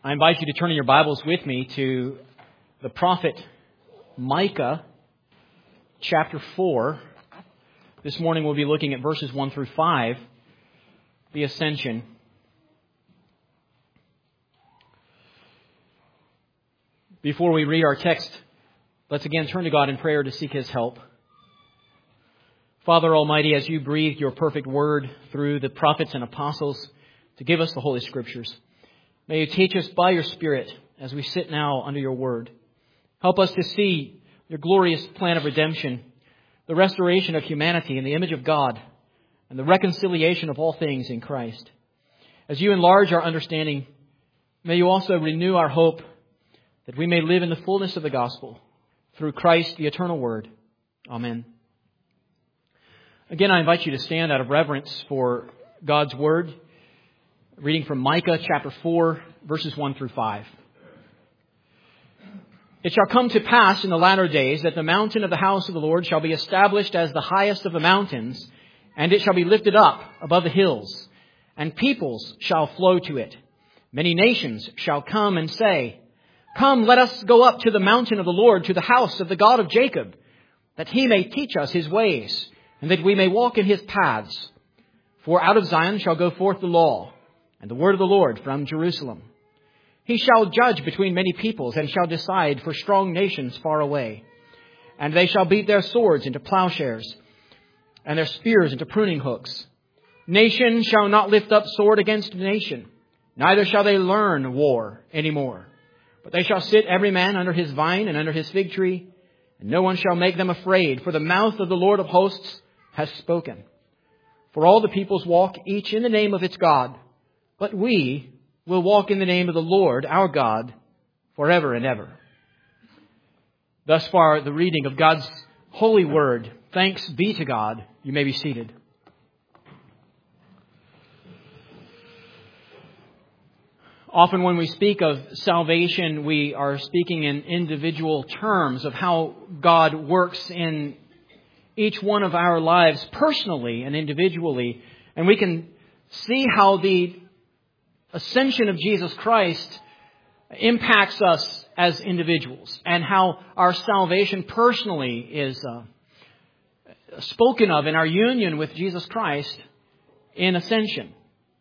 I invite you to turn in your Bibles with me to the prophet Micah, chapter 4. This morning we'll be looking at verses 1 through 5, the ascension. Before we read our text, let's again turn to God in prayer to seek His help. Father Almighty, as you breathed your perfect word through the prophets and apostles to give us the Holy Scriptures, may you teach us by your Spirit as we sit now under your word. Help us to see your glorious plan of redemption, the restoration of humanity in the image of God, and the reconciliation of all things in Christ. As you enlarge our understanding, may you also renew our hope that we may live in the fullness of the gospel through Christ, the eternal Word. Amen. Again, I invite you to stand out of reverence for God's Word. Reading from Micah chapter 4, verses 1 through 5. It shall come to pass in the latter days that the mountain of the house of the Lord shall be established as the highest of the mountains, and it shall be lifted up above the hills, and peoples shall flow to it. Many nations shall come and say, Come, let us go up to the mountain of the Lord, to the house of the God of Jacob, that He may teach us His ways, and that we may walk in His paths. For out of Zion shall go forth the law, and the word of the Lord from Jerusalem. He shall judge between many peoples, and shall decide for strong nations far away. And they shall beat their swords into plowshares, and their spears into pruning hooks. Nation shall not lift up sword against nation, neither shall they learn war any more. But they shall sit every man under his vine and under his fig tree, and no one shall make them afraid, for the mouth of the Lord of hosts has spoken. For all the peoples walk each in the name of its God, but we will walk in the name of the Lord our God forever and ever. Thus far, the reading of God's holy word. Thanks be to God. You may be seated. Often when we speak of salvation, we are speaking in individual terms of how God works in each one of our lives personally and individually. And we can see how the ascension of Jesus Christ impacts us as individuals, and how our salvation personally is spoken of in our union with Jesus Christ in ascension.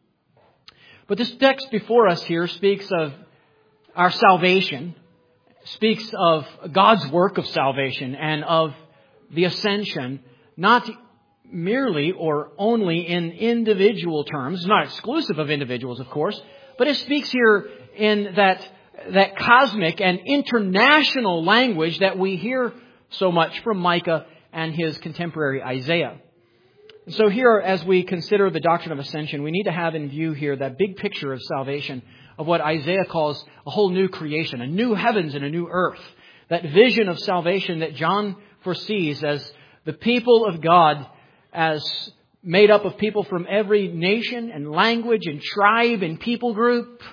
But this text before us here speaks of our salvation, speaks of God's work of salvation and of the ascension, not merely or only in individual terms. It's not exclusive of individuals, of course, but it speaks here in that cosmic and international language that we hear so much from Micah and his contemporary Isaiah. So here, as we consider the doctrine of ascension, we need to have in view here that big picture of salvation, of what Isaiah calls a whole new creation, a new heavens and a new earth. That vision of salvation that John foresees as the people of God, as made up of people from every nation and language and tribe and people group,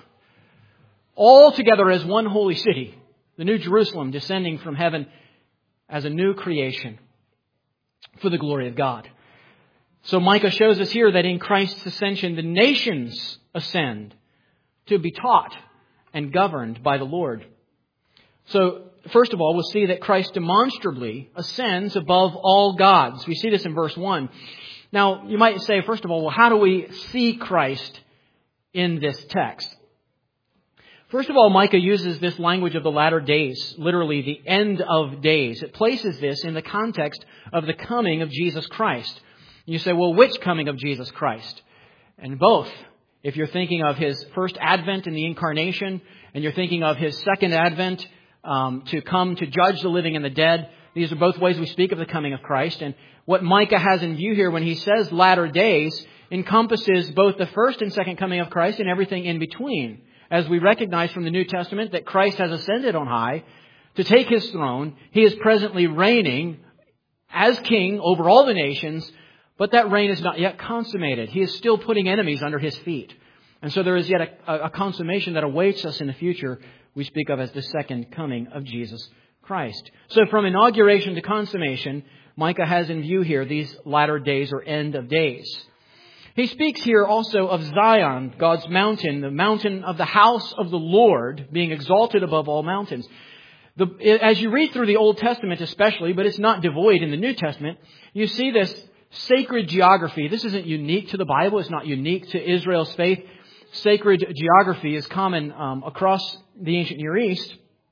all together as one holy city, the New Jerusalem descending from heaven as a new creation for the glory of God. So Micah shows us here that in Christ's ascension, the nations ascend to be taught and governed by the Lord. So, first of all, we'll see that Christ demonstrably ascends above all gods. We see this in verse 1. Now, you might say, first of all, well, how do we see Christ in this text? First of all, Micah uses this language of the latter days, literally the end of days. It places this in the context of the coming of Jesus Christ. You say, well, which coming of Jesus Christ? And both. If you're thinking of His first advent in the incarnation, and you're thinking of His second advent to come to judge the living and the dead, these are both ways we speak of the coming of Christ. And what Micah has in view here when he says latter days encompasses both the first and second coming of Christ and everything in between. As we recognize from the New Testament that Christ has ascended on high to take His throne. He is presently reigning as King over all the nations, but that reign is not yet consummated. He is still putting enemies under His feet. And so there is yet a consummation that awaits us in the future, we speak of as the second coming of Jesus Christ. So from inauguration to consummation, Micah has in view here these latter days or end of days. He speaks here also of Zion, God's mountain, the mountain of the house of the Lord, being exalted above all mountains. As you read through the Old Testament especially, but it's not devoid in the New Testament, you see this sacred geography. This isn't unique to the Bible. It's not unique to Israel's faith. Sacred geography is common across the ancient Near East.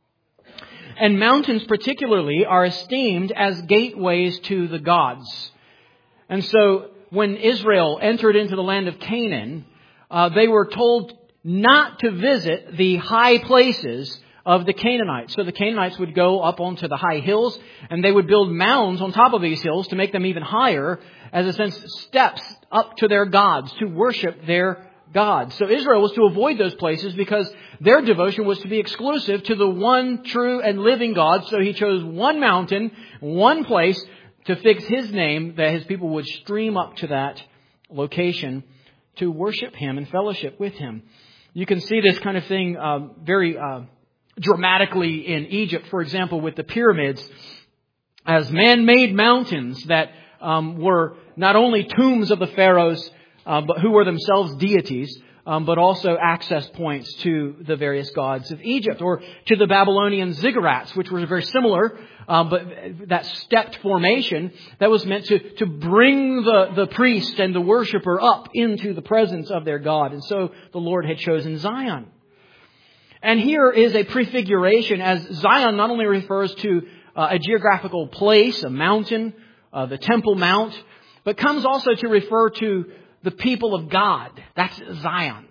And mountains particularly are esteemed as gateways to the gods. And so when Israel entered into the land of Canaan, they were told not to visit the high places of the Canaanites. So the Canaanites would go up onto the high hills, and they would build mounds on top of these hills to make them even higher, as a sense, steps up to their gods, to worship their gods. So Israel was to avoid those places because their devotion was to be exclusive to the one true and living God. So He chose one mountain, one place to fix His name, that His people would stream up to that location to worship Him and fellowship with Him. You can see this kind of thing very dramatically in Egypt, for example, with the pyramids as man-made mountains that were not only tombs of the pharaohs, but who were themselves deities, but also access points to the various gods of Egypt, or to the Babylonian ziggurats, which were very similar, but that stepped formation that was meant to bring the priest and the worshiper up into the presence of their God. And so the Lord had chosen Zion. And here is a prefiguration, as Zion not only refers to a geographical place, a mountain, the Temple Mount, but comes also to refer to the people of God. That's Zion.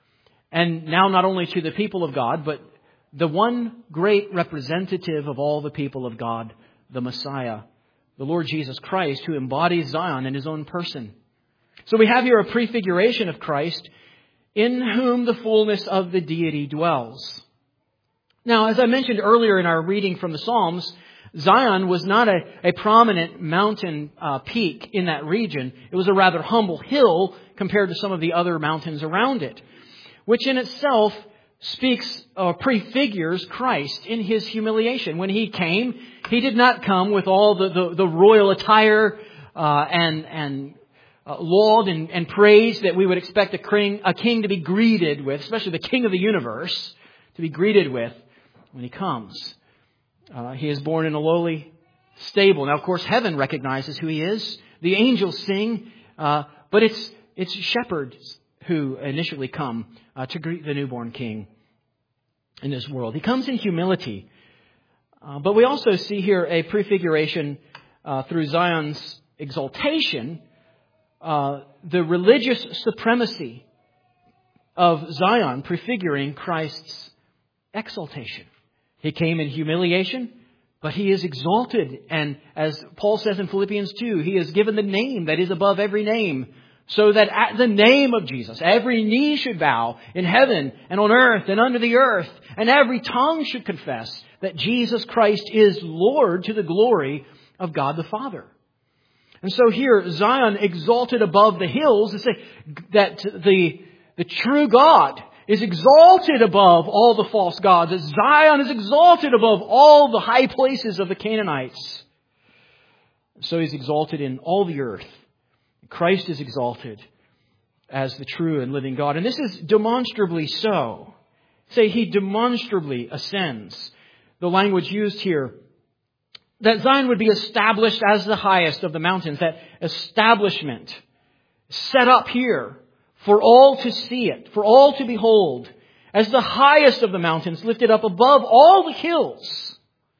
And now not only to the people of God, but the one great representative of all the people of God, the Messiah, the Lord Jesus Christ, who embodies Zion in His own person. So we have here a prefiguration of Christ, in whom the fullness of the deity dwells. Now, as I mentioned earlier in our reading from the Psalms, Zion was not a prominent mountain peak in that region. It was a rather humble hill compared to some of the other mountains around it, which in itself speaks or prefigures Christ in His humiliation. When He came, He did not come with all the royal attire and laud and praise that we would expect a king to be greeted with, especially the King of the universe, to be greeted with when He comes. He is born in a lowly stable. Now, of course, heaven recognizes who He is. The angels sing, but it's shepherds who initially come to greet the newborn King in this world. He comes in humility. But we also see here a prefiguration through Zion's exaltation, the religious supremacy of Zion prefiguring Christ's exaltation. He came in humiliation, but He is exalted. And as Paul says in Philippians 2, He is given the name that is above every name, so that at the name of Jesus, every knee should bow in heaven and on earth and under the earth, and every tongue should confess that Jesus Christ is Lord, to the glory of God the Father. And so here, Zion exalted above the hills, to say that the true God is exalted above all the false gods, as Zion is exalted above all the high places of the Canaanites. So He's exalted in all the earth. Christ is exalted as the true and living God. And this is demonstrably so. Say He demonstrably ascends. The language used here, that Zion would be established as the highest of the mountains. That establishment set up here for all to see it, for all to behold, as the highest of the mountains, lifted up above all the hills.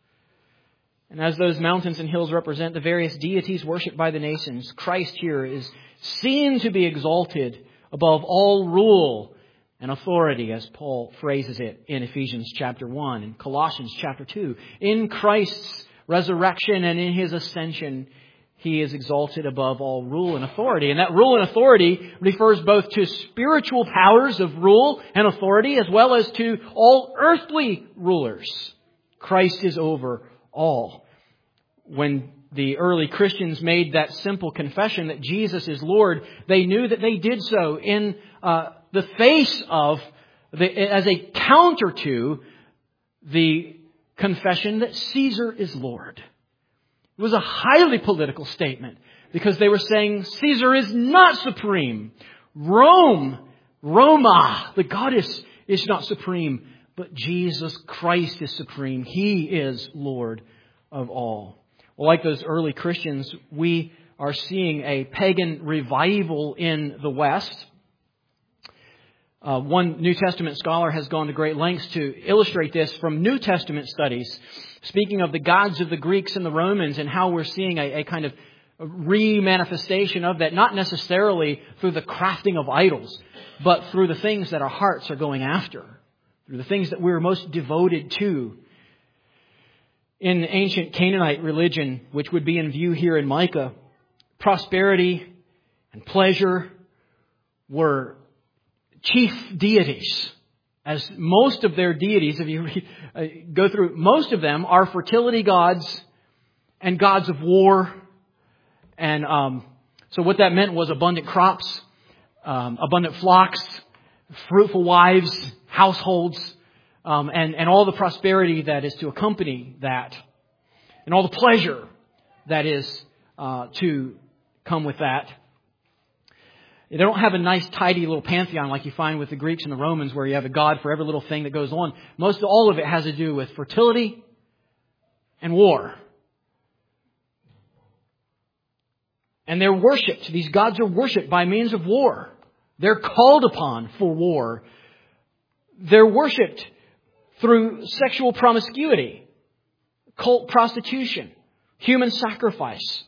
And as those mountains and hills represent the various deities worshipped by the nations, Christ here is seen to be exalted above all rule and authority, as Paul phrases it in Ephesians chapter 1 and Colossians chapter 2. In Christ's resurrection and in His ascension, He is exalted above all rule and authority. And that rule and authority refers both to spiritual powers of rule and authority, as well as to all earthly rulers. Christ is over all. When the early Christians made that simple confession that Jesus is Lord, they knew that they did so in the face of, as a counter to the confession that Caesar is Lord. It was a highly political statement, because they were saying Caesar is not supreme. Rome, Roma, the goddess, is not supreme, but Jesus Christ is supreme. He is Lord of all. Well, like those early Christians, we are seeing a pagan revival in the West. One New Testament scholar has gone to great lengths to illustrate this from New Testament studies, speaking of the gods of the Greeks and the Romans and how we're seeing a kind of re-manifestation of that, not necessarily through the crafting of idols, but through the things that our hearts are going after, through the things that we're most devoted to. In ancient Canaanite religion, which would be in view here in Micah, prosperity and pleasure were chief deities. As most of their deities, if you go through, most of them are fertility gods and gods of war. And so what that meant was abundant crops, abundant flocks, fruitful wives, households, and all the prosperity that is to accompany that, and all the pleasure that is to come with that. They don't have a nice, tidy little pantheon like you find with the Greeks and the Romans, where you have a god for every little thing that goes on. All of it has to do with fertility and war. And they're worshipped. These gods are worshipped by means of war. They're called upon for war. They're worshipped through sexual promiscuity, cult prostitution, human sacrifice.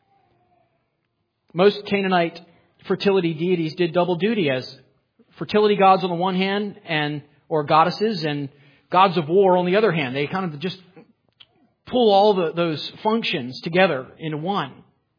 Most Canaanite fertility deities did double duty as fertility gods on the one hand, or goddesses, and gods of war on the other hand. They kind of just pull all those functions together into one.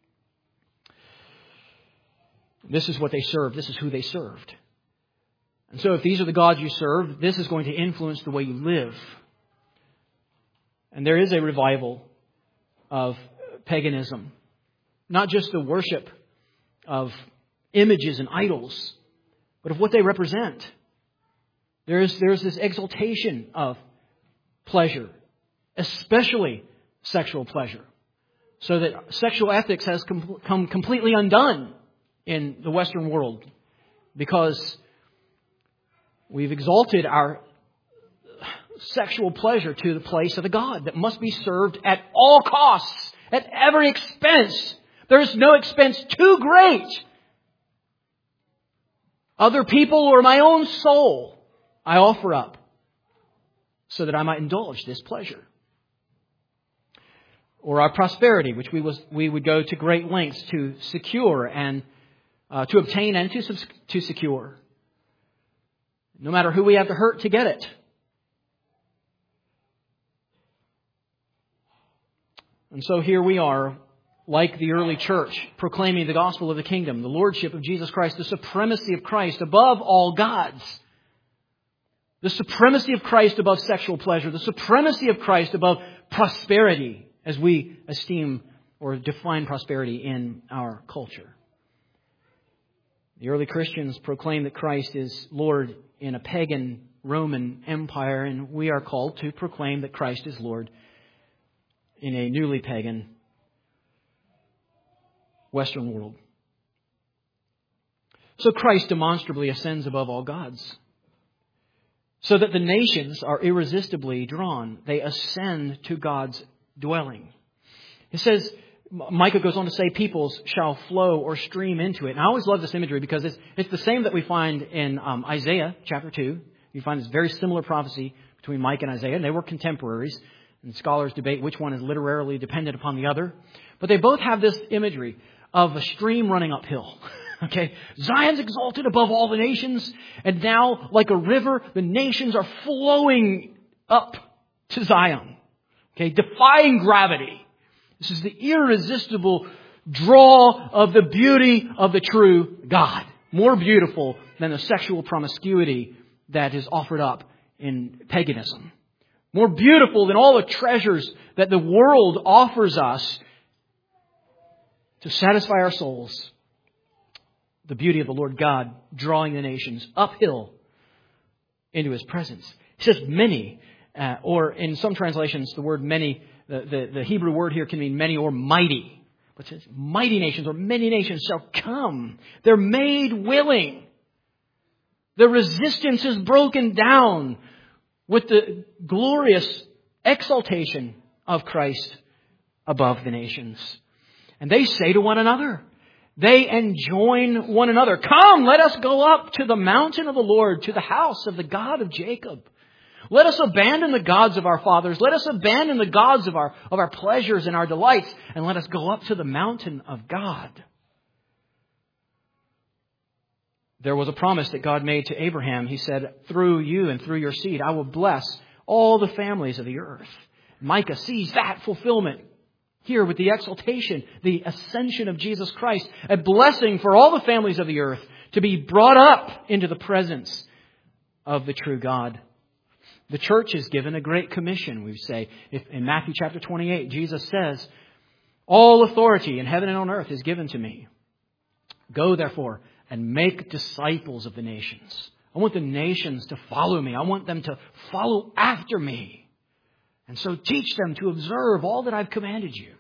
This is what they served. This is who they served. And so if these are the gods you serve, this is going to influence the way you live. And there is a revival of paganism. Not just the worship of images and idols, but of what they represent. There's this exaltation of pleasure, especially sexual pleasure. So that sexual ethics has come completely undone in the Western world because we've exalted our sexual pleasure to the place of a god that must be served at all costs, at every expense. There is no expense too great. Other people or my own soul I offer up so that I might indulge this pleasure. Or our prosperity, which we would go to great lengths to secure and to obtain and to secure. No matter who we have to hurt to get it. And so here we are, like the early church, proclaiming the gospel of the kingdom, the lordship of Jesus Christ, the supremacy of Christ above all gods. The supremacy of Christ above sexual pleasure. The supremacy of Christ above prosperity, as we esteem or define prosperity in our culture. The early Christians proclaimed that Christ is Lord in a pagan Roman Empire, and we are called to proclaim that Christ is Lord in a newly pagan Western world. So Christ demonstrably ascends above all gods, so that the nations are irresistibly drawn. They ascend to God's dwelling. It says, Micah goes on to say, peoples shall flow or stream into it. And I always love this imagery because it's the same that we find in Isaiah chapter 2. You find this very similar prophecy between Micah and Isaiah, and they were contemporaries. And scholars debate which one is literarily dependent upon the other. But they both have this imagery of a stream running uphill. Okay, Zion's exalted above all the nations, and now, like a river, the nations are flowing up to Zion. Okay, defying gravity. This is the irresistible draw of the beauty of the true God. More beautiful than the sexual promiscuity that is offered up in paganism. More beautiful than all the treasures that the world offers us to satisfy our souls. The beauty of the Lord God drawing the nations uphill into His presence. He says many, or in some translations the word many, the Hebrew word here can mean many or mighty. but says mighty nations or many nations shall come. They're made willing. The resistance is broken down with the glorious exaltation of Christ above the nations. And they say to one another, they enjoin one another, come, let us go up to the mountain of the Lord, to the house of the God of Jacob. Let us abandon the gods of our fathers. Let us abandon the gods of our pleasures and our delights. And let us go up to the mountain of God. There was a promise that God made to Abraham. He said, through you and through your seed, I will bless all the families of the earth. Micah sees that fulfillment here with the exaltation, the ascension of Jesus Christ, a blessing for all the families of the earth to be brought up into the presence of the true God. The church is given a great commission, we say. In Matthew chapter 28, Jesus says, all authority in heaven and on earth is given to me. Go, therefore, and make disciples of the nations. I want the nations to follow me. I want them to follow after me. And so teach them to observe all that I've commanded you.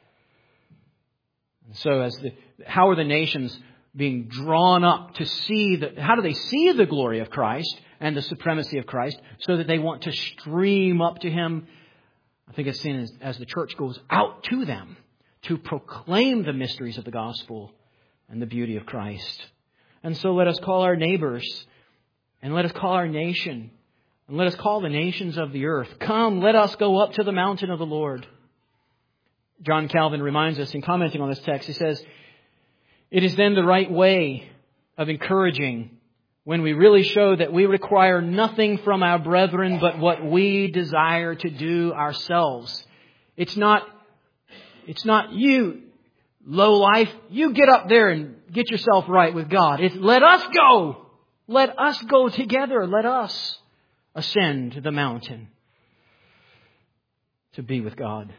And so how are the nations being drawn up to see how do they see the glory of Christ and the supremacy of Christ so that they want to stream up to Him? I think it's seen as the church goes out to them to proclaim the mysteries of the gospel and the beauty of Christ. And so let us call our neighbors and let us call our nation and let us call the nations of the earth. Come, let us go up to the mountain of the Lord. John Calvin reminds us in commenting on this text, he says, it is then the right way of encouraging when we really show that we require nothing from our brethren but what we desire to do ourselves. It's not you, low life, you get up there and get yourself right with God. It's let us go. Let us go together. Let us ascend to the mountain to be with God.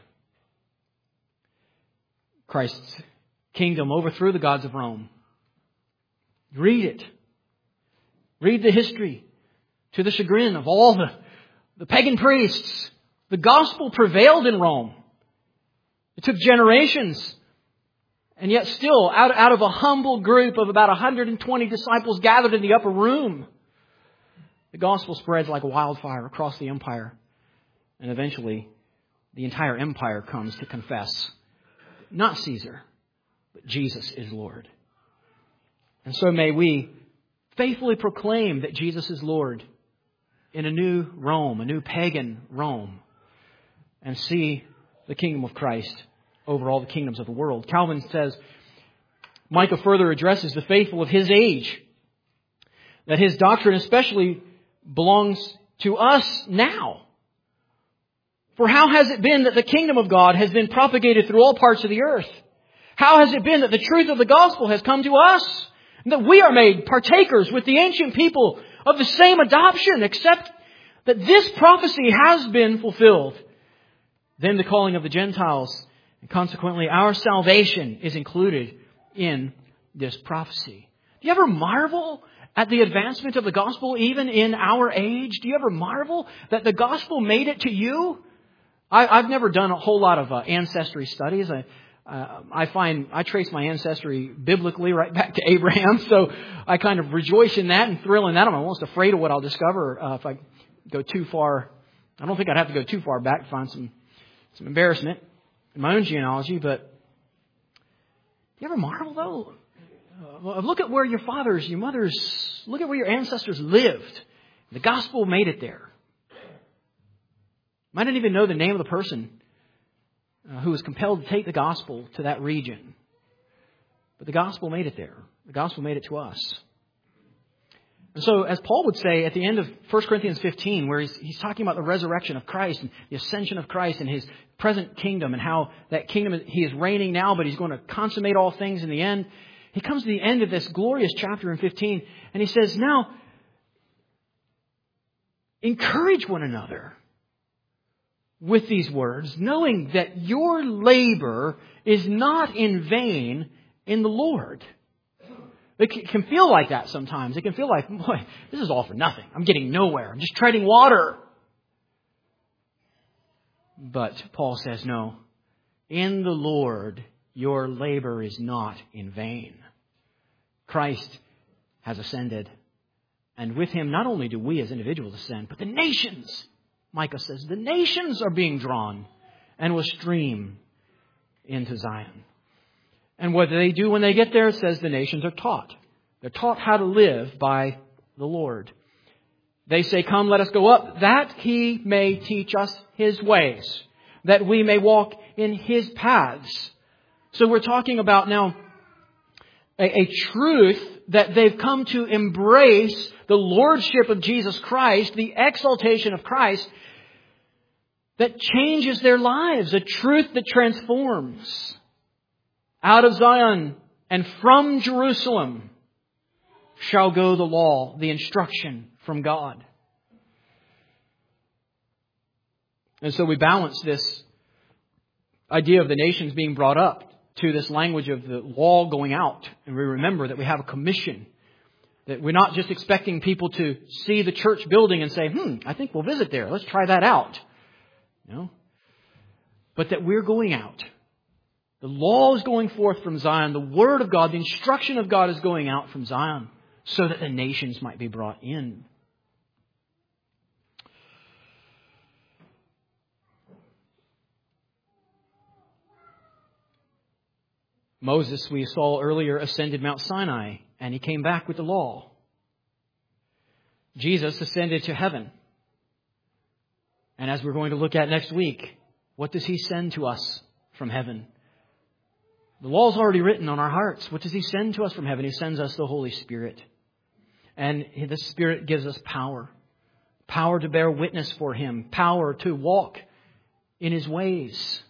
Christ's kingdom overthrew the gods of Rome. Read it. Read the history to the chagrin of all the pagan priests. The gospel prevailed in Rome. It took generations. And yet still, out of a humble group of about 120 disciples gathered in the upper room, the gospel spreads like wildfire across the empire. And eventually, the entire empire comes to confess, not Caesar, but Jesus is Lord. And so may we faithfully proclaim that Jesus is Lord in a new Rome, a new pagan Rome, and see the kingdom of Christ over all the kingdoms of the world. Calvin says, Micah further addresses the faithful of his age, that his doctrine especially belongs to us now. For how has it been that the kingdom of God has been propagated through all parts of the earth? How has it been that the truth of the gospel has come to us? And that we are made partakers with the ancient people of the same adoption, except that this prophecy has been fulfilled. Then the calling of the Gentiles, and consequently our salvation, is included in this prophecy. Do you ever marvel at the advancement of the gospel even in our age? Do you ever marvel that the gospel made it to you? I've never done a whole lot of ancestry studies. I trace my ancestry biblically right back to Abraham, so I kind of rejoice in that and thrill in that. I'm almost afraid of what I'll discover if I go too far. I don't think I'd have to go too far back to find some embarrassment in my own genealogy, but you ever marvel though? Look at where your fathers, your mothers, look at where your ancestors lived. The gospel made it there. I didn't even know the name of the person who was compelled to take the gospel to that region. But the gospel made it there. The gospel made it to us. And so, as Paul would say at the end of 1 Corinthians 15, where he's talking about the resurrection of Christ and the ascension of Christ and His present kingdom and how that kingdom, He is reigning now, but He's going to consummate all things in the end. He comes to the end of this glorious chapter in 15, and he says, now, encourage one another with these words, knowing that your labor is not in vain in the Lord. It can feel like that sometimes. It can feel like, boy, this is all for nothing. I'm getting nowhere. I'm just treading water. But Paul says, no, in the Lord your labor is not in vain. Christ has ascended. And with Him, not only do we as individuals ascend, but the nations, Micah says, the nations are being drawn and will stream into Zion. And what do they do when they get there? It says the nations are taught. They're taught how to live by the Lord. They say, come, let us go up, that He may teach us His ways, that we may walk in His paths. So we're talking about now a truth that they've come to embrace, the lordship of Jesus Christ, the exaltation of Christ, that changes their lives, a truth that transforms. Out of Zion and from Jerusalem shall go the law, the instruction from God. And so we balance this idea of the nations being brought up to this language of the law going out. And we remember that we have a commission. That we're not just expecting people to see the church building and say, I think we'll visit there. Let's try that out. No. But that we're going out. The law is going forth from Zion. The Word of God, the instruction of God is going out from Zion so that the nations might be brought in. Moses, we saw earlier, ascended Mount Sinai, and he came back with the law. Jesus ascended to heaven. And as we're going to look at next week, what does He send to us from heaven? The law is already written on our hearts. What does He send to us from heaven? He sends us the Holy Spirit. And the Spirit gives us power. Power to bear witness for Him. Power to walk in His ways.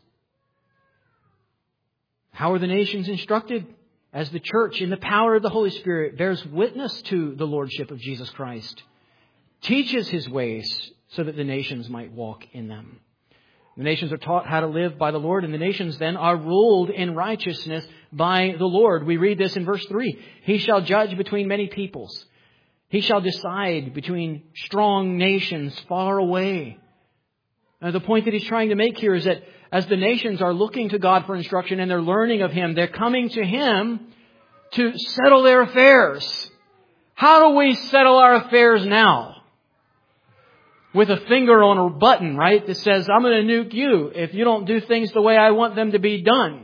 How are the nations instructed? As the church, in the power of the Holy Spirit, bears witness to the lordship of Jesus Christ. Teaches His ways so that the nations might walk in them. The nations are taught how to live by the Lord, and the nations then are ruled in righteousness by the Lord. We read this in verse 3. He shall judge between many peoples. He shall decide between strong nations far away. Now, the point that he's trying to make here is that as the nations are looking to God for instruction and they're learning of Him, they're coming to Him to settle their affairs. How do we settle our affairs now? With a finger on a button, right, that says, I'm going to nuke you if you don't do things the way I want them to be done.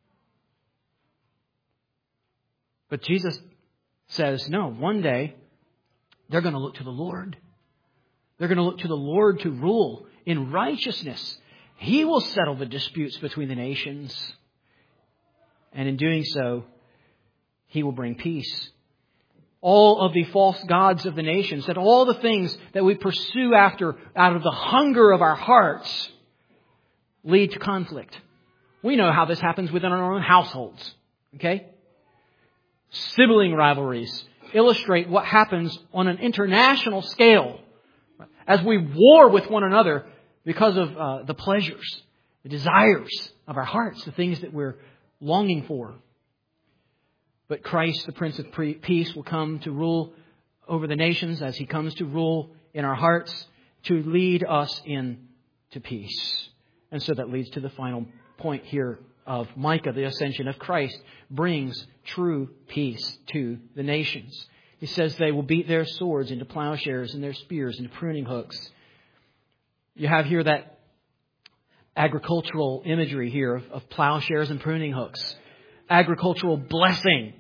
But Jesus says, no, one day they're going to look to the Lord. They're going to look to the Lord to rule in righteousness. He will settle the disputes between the nations. And in doing so, He will bring peace. All of the false gods of the nations, that all the things that we pursue after out of the hunger of our hearts lead to conflict. We know how this happens within our own households. Okay? Sibling rivalries illustrate what happens on an international scale as we war with one another because of the pleasures, the desires of our hearts, the things that we're longing for. But Christ, the Prince of Peace, will come to rule over the nations as He comes to rule in our hearts to lead us into peace. And so that leads to the final point here of Micah. The ascension of Christ brings true peace to the nations. He says they will beat their swords into plowshares and their spears into pruning hooks. You have here that agricultural imagery here of plowshares and pruning hooks. Agricultural blessing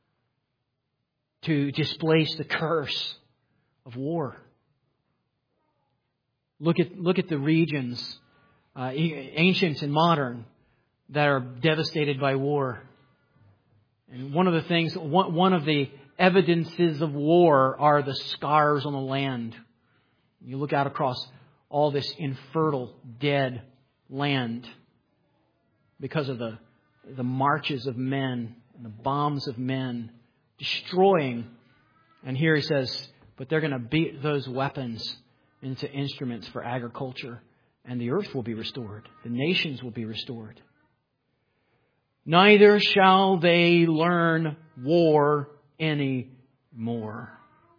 to displace the curse of war. Look at the regions, ancient and modern, that are devastated by war. And one of the things, one of the evidences of war are the scars on the land. You look out across all this infertile, dead land because of the marches of men and the bombs of men destroying. And here he says, but they're going to beat those weapons into instruments for agriculture, and the earth will be restored. The nations will be restored. Neither shall they learn war any more.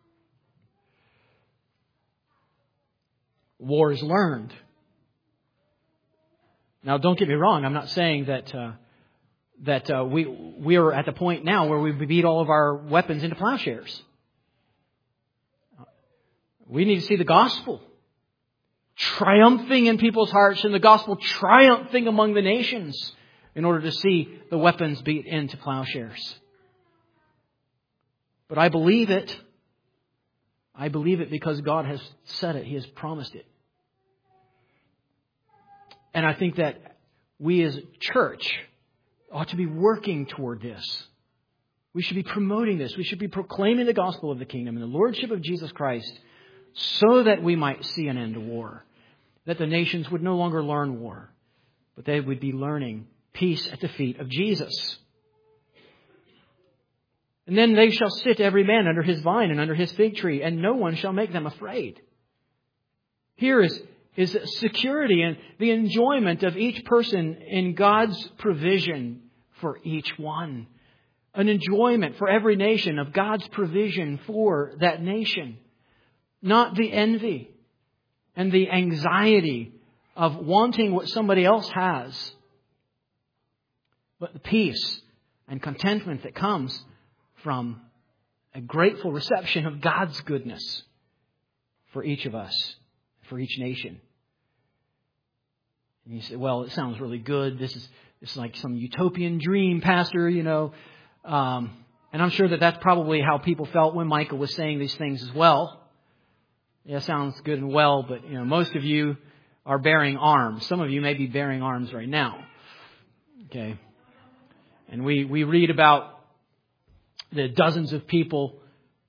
War is learned. Now, don't get me wrong. I'm not saying that that we are at the point now where we beat all of our weapons into plowshares. We need to see the gospel triumphing in people's hearts and the gospel triumphing among the nations in order to see the weapons beat into plowshares. But I believe it. I believe it because God has said it. He has promised it. And I think that we as a church ought to be working toward this. We should be promoting this. We should be proclaiming the gospel of the kingdom and the lordship of Jesus Christ so that we might see an end to war. That the nations would no longer learn war, but they would be learning peace at the feet of Jesus. And then they shall sit every man under his vine and under his fig tree, and no one shall make them afraid. Here is security and the enjoyment of each person in God's provision for each one. An enjoyment for every nation of God's provision for that nation. Not the envy and the anxiety of wanting what somebody else has, but the peace and contentment that comes from a grateful reception of God's goodness for each of us, for each nation. And you say, well, it sounds really good. This is like some utopian dream, Pastor, you know. And I'm sure that that's probably how people felt when Micah was saying these things as well. Yeah, sounds good and well, but you know, most of you are bearing arms. Some of you may be bearing arms right now. Okay. And we read about the dozens of people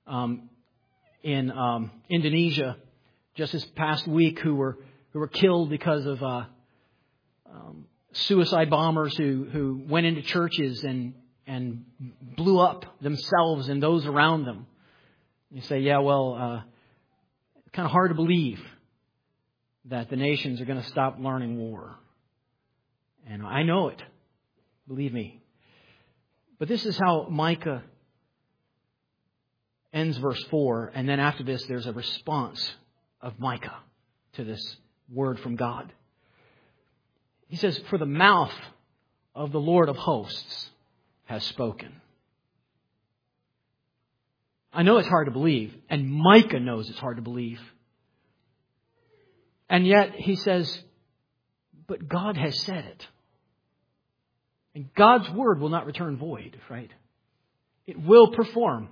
in Indonesia just this past week who were killed because of suicide bombers who went into churches and blew up themselves and those around them. You say, yeah, well, kind of hard to believe that the nations are going to stop learning war. And I know it. Believe me. But this is how Micah ends verse 4. And then after this, there's a response of Micah to this word from God. He says, for the mouth of the Lord of hosts has spoken. I know it's hard to believe, and Micah knows it's hard to believe. And yet he says, but God has said it. And God's word will not return void, right? It will perform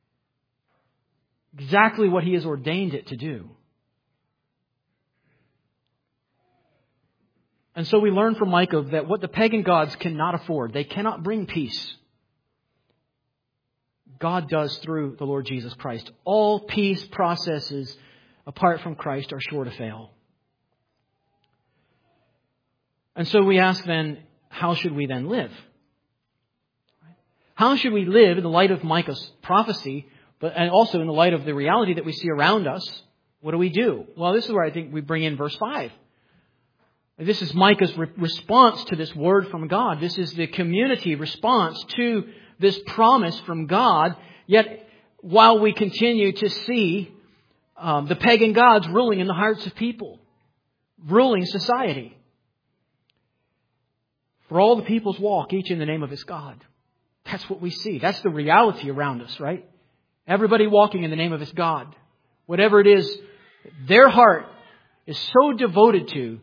exactly what He has ordained it to do. And so we learn from Micah that what the pagan gods cannot afford, they cannot bring peace. God does through the Lord Jesus Christ. All peace processes apart from Christ are sure to fail. And so we ask then, how should we then live? How should we live in the light of Micah's prophecy, and also in the light of the reality that we see around us? What do we do? Well, this is where I think we bring in verse 5. This is Micah's response to this word from God. This is the community response to this promise from God. Yet, while we continue to see the pagan gods ruling in the hearts of people, ruling society. For all the peoples walk, each in the name of his God. That's what we see. That's the reality around us, right? Everybody walking in the name of his God. Whatever it is, their heart is so devoted to.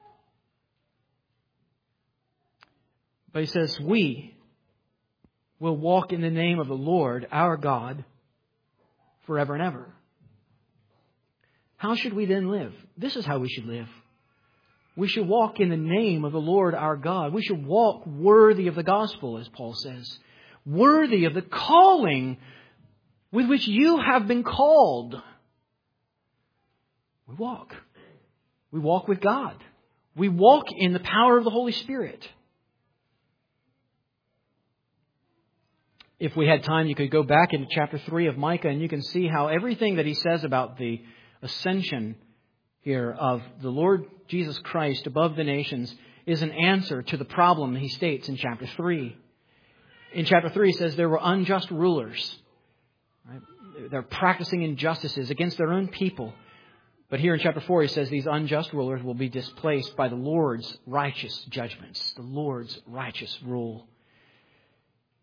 But he says, we will walk in the name of the Lord, our God, forever and ever. How should we then live? This is how we should live. We should walk in the name of the Lord our God. We should walk worthy of the gospel, as Paul says. Worthy of the calling with which you have been called. We walk. We walk with God. We walk in the power of the Holy Spirit. If we had time, you could go back into chapter 3 of Micah and you can see how everything that he says about the ascension here of the Lord Jesus Christ above the nations is an answer to the problem he states in chapter 3. In chapter 3, he says there were unjust rulers. Right? They're practicing injustices against their own people. But here in chapter 4, he says these unjust rulers will be displaced by the Lord's righteous judgments, the Lord's righteous rule.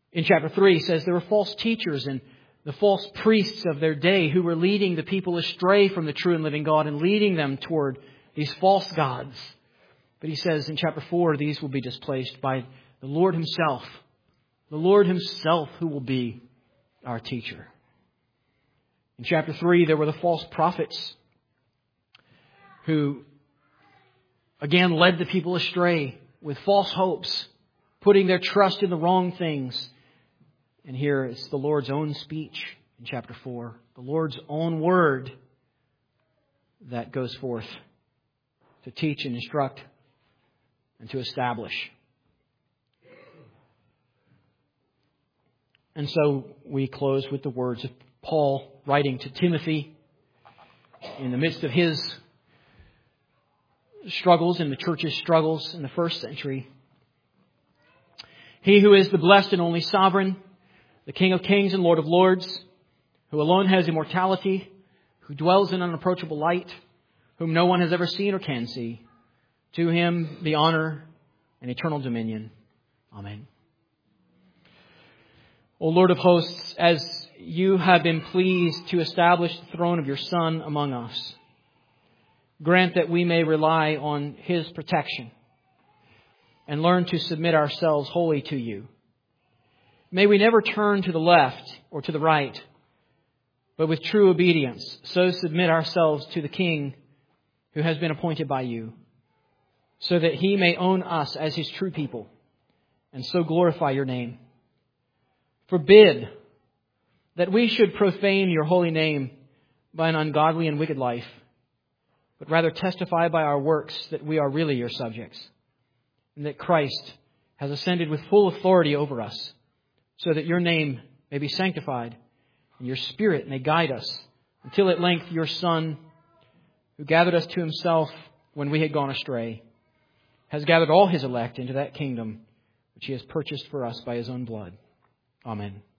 In chapter 3, he says there were false teachers and the false priests of their day who were leading the people astray from the true and living God and leading them toward these false gods. But he says in chapter 4, these will be displaced by the Lord Himself. The Lord Himself who will be our teacher. In chapter 3, there were the false prophets who again led the people astray with false hopes, putting their trust in the wrong things. And here it's the Lord's own speech in chapter 4, the Lord's own word that goes forth to teach and instruct and to establish. And so we close with the words of Paul writing to Timothy in the midst of his struggles and the church's struggles in the first century. He who is the blessed and only sovereign, the King of kings and Lord of lords, who alone has immortality, who dwells in unapproachable light, whom no one has ever seen or can see, to Him be honor and eternal dominion. Amen. O Lord of hosts, as You have been pleased to establish the throne of Your Son among us, grant that we may rely on His protection and learn to submit ourselves wholly to You. May we never turn to the left or to the right, but with true obedience, so submit ourselves to the King who has been appointed by You, so that He may own us as His true people and so glorify Your name. Forbid that we should profane Your holy name by an ungodly and wicked life, but rather testify by our works that we are really Your subjects, and that Christ has ascended with full authority over us, so that Your name may be sanctified and Your Spirit may guide us until at length Your Son, who gathered us to Himself when we had gone astray, has gathered all His elect into that kingdom which He has purchased for us by His own blood. Amen.